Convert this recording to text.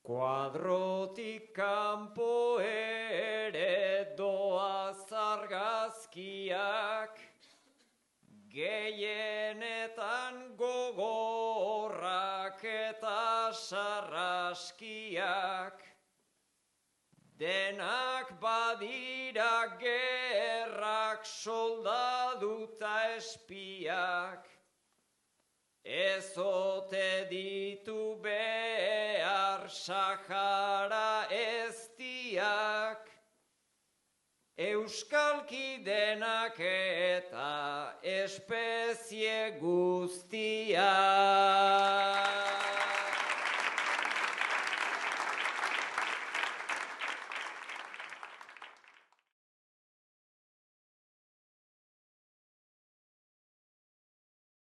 Kuadrotik kanpo ere doaz argazkiak, gehienetan gogorrak eta sarraskiak, denak badira gerrak, soldadu ta espiak, ez ote ditu behar Sahara eztiak, euskalki denak eta espezie guztiak.